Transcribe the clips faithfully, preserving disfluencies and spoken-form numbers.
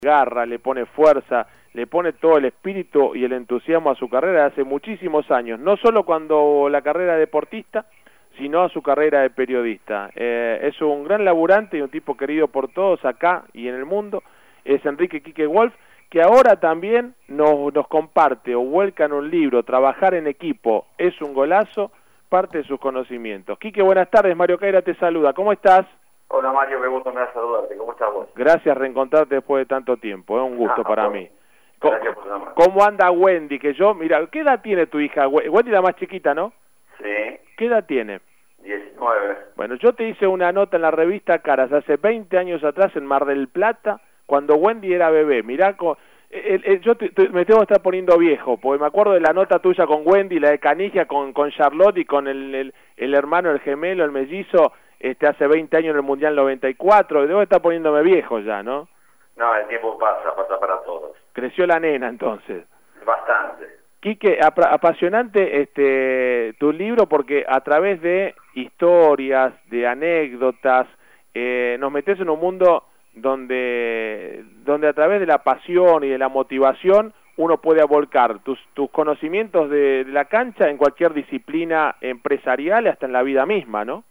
garra, le pone fuerza, le pone todo el espíritu y el entusiasmo a su carrera hace muchísimos años, no solo cuando la carrera de deportista, sino a su carrera de periodista. Eh, es un gran laburante y un tipo querido por todos acá y en el mundo, es Enrique Quique Wolf, que ahora también nos, nos comparte o vuelca en un libro, Trabajar en equipo es un golazo, parte de sus conocimientos. Quique, buenas tardes, Mario Caira te saluda, ¿cómo estás? Hola Mario, qué gusto me da saludarte, ¿cómo estás vos? Gracias, reencontrarte después de tanto tiempo, es un gusto ah, para por, mí. Gracias por llamar. ¿Cómo anda Wendy? Que yo, mira, ¿qué edad tiene tu hija? Wendy la más chiquita, ¿no? Sí. ¿Qué edad tiene? diecinueve. Bueno, yo te hice una nota en la revista Caras hace veinte años atrás en Mar del Plata, cuando Wendy era bebé. Mirá, con, el, el, yo te, te, me tengo que estar poniendo viejo, porque me acuerdo de la nota tuya con Wendy, la de Canigia, con, con Charlotte y con el, el, el hermano, el gemelo, el mellizo, este, hace veinte años en el Mundial noventa y cuatro. Debo estar poniéndome viejo ya, ¿no? No, el tiempo pasa, pasa para todos. Creció la nena entonces. Bastante. Quique, ap apasionante este tu libro porque a través de historias, de anécdotas, eh, nos metes en un mundo donde, donde a través de la pasión y de la motivación uno puede volcar tus, tus conocimientos de, de la cancha en cualquier disciplina empresarial, hasta en la vida misma, ¿no?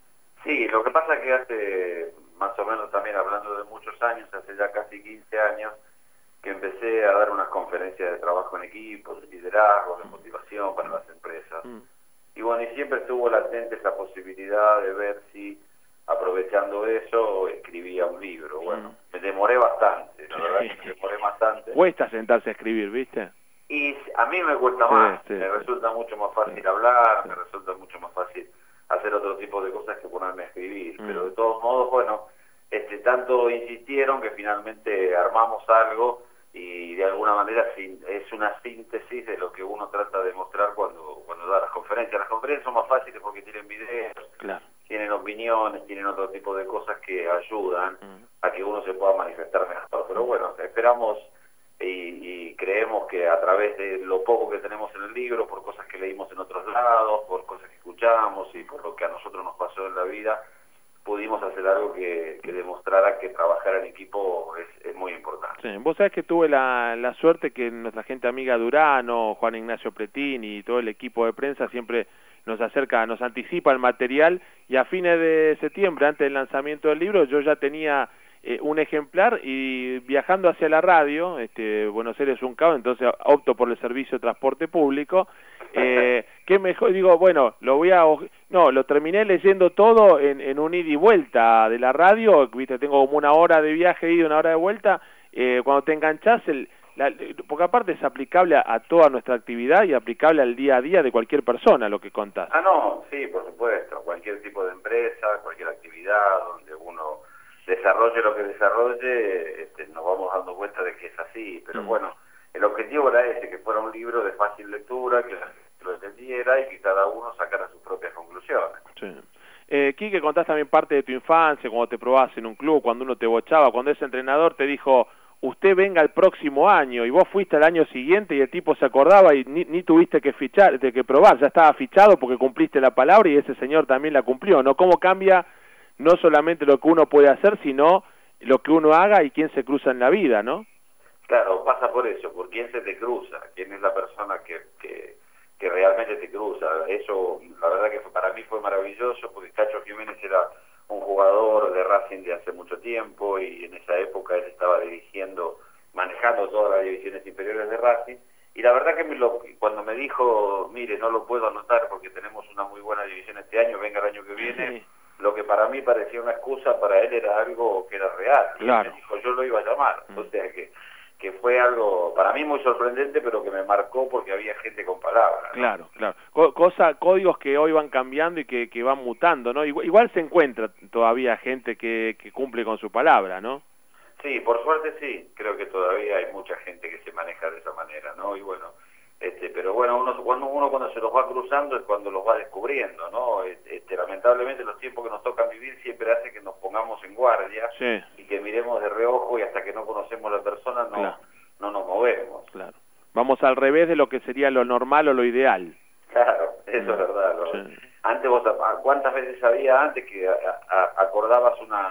Sí, lo que pasa es que hace más o menos también, hablando de muchos años, hace ya casi quince años, que empecé a dar unas conferencias de trabajo en equipo, de liderazgo, de motivación para las empresas. Mm. Y bueno, y siempre estuvo latente esa posibilidad de ver si, aprovechando eso, escribía un libro. Bueno, mm. me demoré bastante, la verdad que me demoré bastante. Cuesta sentarse a escribir, ¿viste? Y a mí me cuesta sí, más, sí, me sí. resulta mucho más fácil sí. hablar, sí. me resulta mucho más fácil hacer otro tipo de cosas que ponerme a escribir. Mm. Pero de todos modos, bueno, este tanto insistieron que finalmente armamos algo y de alguna manera es una síntesis de lo que uno trata de mostrar cuando, cuando da las conferencias. Las conferencias son más fáciles porque tienen videos, claro. tienen opiniones, tienen otro tipo de cosas que ayudan mm. a que uno se pueda manifestar mejor. Pero bueno, esperamos y, y creemos que a través de lo poco que tenemos en el libro, por cosas que leímos en otros lados, por cosas que escuchamos y por lo que a nosotros nos pasó en la vida, pudimos hacer algo que, que demostrara que trabajar en equipo es, es muy importante. Sí, vos sabés que tuve la, la suerte que nuestra gente amiga Durano, Juan Ignacio Pretini y todo el equipo de prensa siempre nos acerca, nos anticipa el material, y a fines de septiembre, antes del lanzamiento del libro, yo ya tenía eh, un ejemplar, y viajando hacia la radio, este, Buenos Aires es un caos, entonces opto por el servicio de transporte público. Eh, qué mejor, digo, bueno, lo voy a, no, lo terminé leyendo todo en, en un ida y vuelta de la radio, viste, tengo como una hora de viaje y una hora de vuelta, eh, cuando te enganchás, el, la, porque aparte es aplicable a, a toda nuestra actividad y aplicable al día a día de cualquier persona lo que contás. Ah, no, sí, por supuesto, cualquier tipo de empresa, cualquier actividad donde uno desarrolle lo que desarrolle, este, nos vamos dando cuenta de que es así, pero mm. bueno, el objetivo era ese, que fuera un libro de fácil lectura, que lo entendiera y que cada uno sacara sus propias conclusiones. Sí. Eh, Quique, contás también parte de tu infancia, cuando te probabas en un club, cuando uno te bochaba, cuando ese entrenador te dijo, usted venga el próximo año, y vos fuiste al año siguiente y el tipo se acordaba y ni, ni tuviste que fichar, de que probar, ya estaba fichado porque cumpliste la palabra y ese señor también la cumplió, ¿no? ¿Cómo cambia no solamente lo que uno puede hacer, sino lo que uno haga y quién se cruza en la vida, ¿no? Claro, pasa por eso, por quién se te cruza, quién es la persona que... que... que realmente te cruza. Eso, la verdad que para mí fue maravilloso, porque Cacho Jiménez era un jugador de Racing de hace mucho tiempo, y en esa época él estaba dirigiendo, manejando todas las divisiones inferiores de Racing, y la verdad que me lo, cuando me dijo, mire, no lo puedo anotar porque tenemos una muy buena división este año, venga el año que viene, sí. Lo que para mí parecía una excusa, para él era algo que era real. Claro. Y me dijo, yo lo iba a llamar. Mm. O sea que que fue algo para mí muy sorprendente, pero que me marcó porque había gente con palabras, ¿no? Claro, claro. Co cosa, códigos que hoy van cambiando y que, que van mutando, ¿no? Igual, igual se encuentra todavía gente que, que cumple con su palabra, ¿no? Sí, por suerte sí. Creo que todavía hay mucha gente que se maneja de esa manera, ¿no? Y bueno, este, pero bueno, uno cuando uno cuando se los va cruzando es cuando los va descubriendo, ¿no? Este, lamentablemente los tiempos que nos tocan vivir siempre hace que nos pongamos en guardia, sí. Y que miremos de reojo, y hasta que no conocemos a la persona no, claro. no nos movemos. Claro. Vamos al revés de lo que sería lo normal o lo ideal. Claro, eso mm. es verdad. Lo, sí. Antes vos, ¿cuántas veces había antes que a, a, acordabas una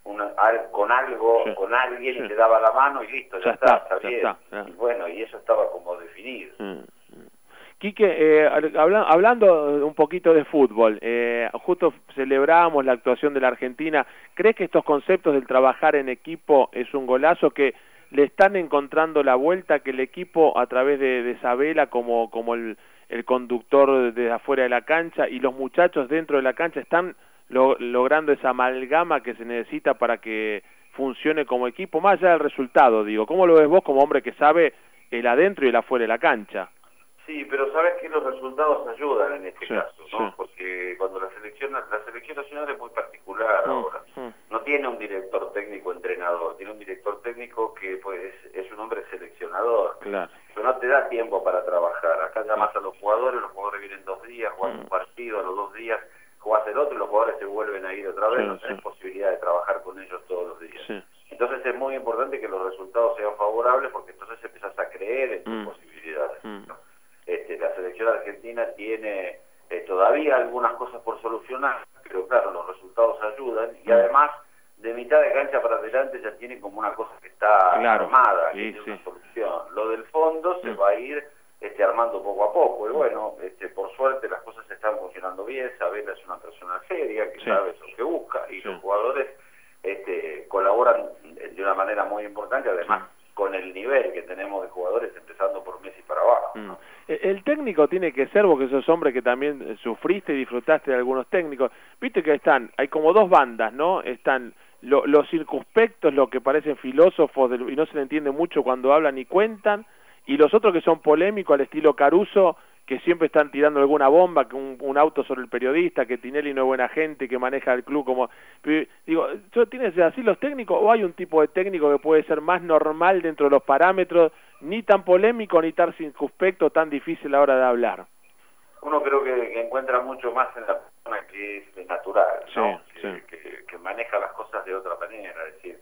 una, al, con algo, sí. con alguien, sí. y te daba la mano y listo, ya, ya está, está, está bien. Ya está, ya. Y bueno, y eso estaba como definido. Mm. Quique, eh, habla, hablando un poquito de fútbol, eh, justo celebramos la actuación de la Argentina. ¿Crees que estos conceptos del trabajar en equipo es un golazo, que le están encontrando la vuelta, que el equipo a través de, de Sabela como, como el, el conductor desde afuera de la cancha y los muchachos dentro de la cancha están lo, logrando esa amalgama que se necesita para que funcione como equipo, más allá del resultado, digo? ¿Cómo lo ves vos como hombre que sabe el adentro y el afuera de la cancha? Sí, pero sabes que los resultados ayudan en este sí, caso, ¿no? Sí. Porque cuando la selección, la selección nacional es muy particular mm, ahora. Mm. No tiene un director técnico entrenador, tiene un director técnico que pues es un hombre seleccionador. Claro. Pero no te da tiempo para trabajar. Acá llamas sí. a los jugadores, los jugadores vienen dos días, juegan mm. un partido, a los dos días jugás el otro y los jugadores se vuelven a ir otra vez. Sí, no tenés sí. posibilidad de trabajar con ellos todos los días. Sí. Entonces es muy importante que los resultados sean favorables, porque entonces empezás a creer en tus mm. posibilidades. Mm. Este, la selección argentina tiene eh, todavía algunas cosas por solucionar, pero claro, los resultados ayudan, y además de mitad de cancha para adelante ya tiene como una cosa que está claro. armada, que sí, tiene sí. una solución. Lo del fondo se mm. va a ir este, armando poco a poco, y bueno, este, por suerte las cosas están funcionando bien. Sabela es una persona seria, que sí. sabe lo que busca, y sí. los jugadores este, colaboran de una manera muy importante, además sí. con el nivel que tenemos de jugadores, empezando por Messi para abajo, ¿no? mm. El técnico tiene que ser, porque sos hombre que también sufriste y disfrutaste de algunos técnicos, viste que están, hay como dos bandas, ¿no? Están lo, los circunspectos, los que parecen filósofos del, y no se le entiende mucho cuando hablan y cuentan, y los otros que son polémicos al estilo Caruso, que siempre están tirando alguna bomba, que un, un auto sobre el periodista, que Tinelli no es buena gente, que maneja el club como... Digo, ¿tienes así los técnicos o hay un tipo de técnico que puede ser más normal dentro de los parámetros, ni tan polémico, ni tan circunspecto, tan difícil a la hora de hablar? Uno creo que, que encuentra mucho más en la persona que es natural, ¿no? Sí, que, sí. Que, que maneja las cosas de otra manera, es decir...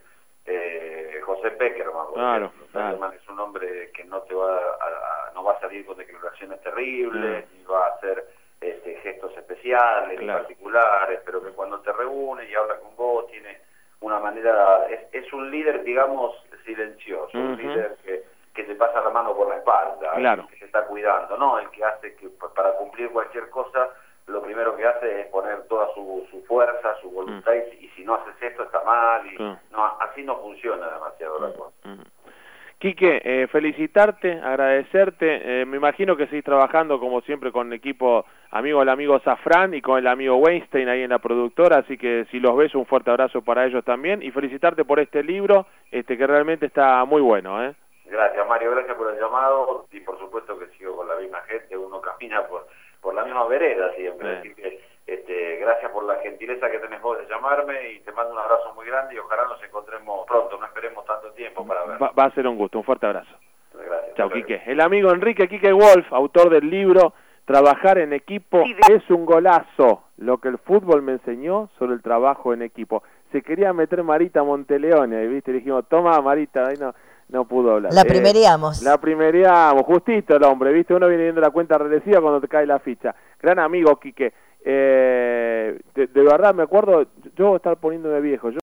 Eh, José Peckerman, claro, claro. es un hombre que no te va a, a, no va a salir con declaraciones terribles, mm. ni va a hacer este, gestos especiales, claro. ni particulares, pero que cuando te reúne y habla con vos tiene una manera, es, es un líder, digamos, silencioso, uh-huh. un líder que, que te pasa la mano por la espalda, claro. que se está cuidando, ¿no? El que hace que para cumplir cualquier cosa, lo primero que hace es poner toda su, su fuerza, su voluntad, mm. y, y si no haces esto está mal, y mm. no, así no funciona demasiado mm. la cosa. Mm. Quique, eh, felicitarte, agradecerte, eh, me imagino que seguís trabajando como siempre con el equipo amigo, el amigo Zafrán y con el amigo Weinstein ahí en la productora, así que si los ves un fuerte abrazo para ellos también, y felicitarte por este libro, este que realmente está muy bueno, ¿eh? Gracias Mario, gracias por el llamado, y por supuesto que sigo con la misma gente, uno camina por... por la misma vereda siempre, sí. Así que este, gracias por la gentileza que tenés vos de llamarme, y te mando un abrazo muy grande y ojalá nos encontremos pronto, no esperemos tanto tiempo para vernos. Va, va a ser un gusto, un fuerte abrazo. Gracias. Chao Quique. El amigo Enrique Quique Wolf, autor del libro Trabajar en equipo es un golazo, lo que el fútbol me enseñó sobre el trabajo en equipo. Se quería meter Marita Monteleone, ¿viste? Le dijimos, toma Marita, ahí no... no pudo hablar. La primereamos. Eh, la primereamos, justito el hombre, ¿viste? Uno viene viendo la cuenta regresiva cuando te cae la ficha. Gran amigo, Quique. Eh, de, de verdad, me acuerdo, yo voy a estar poniéndome viejo. Yo